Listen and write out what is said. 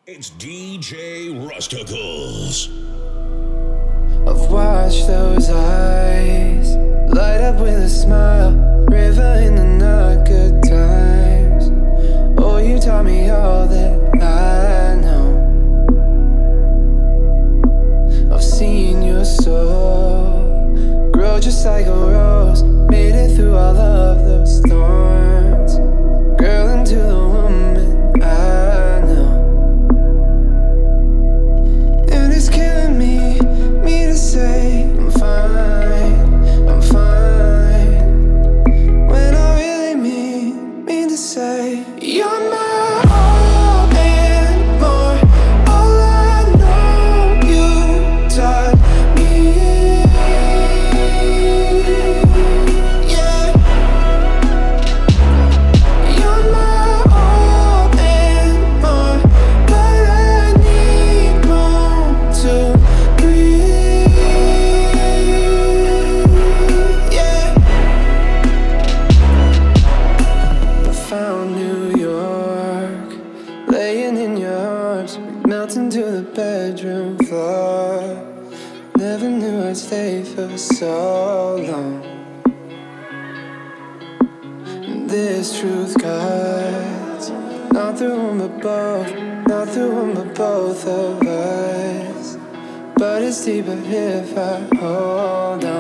It's DJ Rusticles. I've watched those eyes light up with a smile, river in the not good times. Oh, you taught me all that I know. I've seen your soul grow just like a rose, made it through all of those storms. Girl, into the woman I know. And it's killing me to say I'm fine, when I really mean to say you're my all and more. All I know, you taught me, yeah. You're my all and more, but I need room to breathe, yeah. I found New York, laying in your arms, melting to the bedroom floor. Never knew I'd stay for so long. And this truth cuts, not through one but both, not through one but both of us. But it's deeper if I hold on.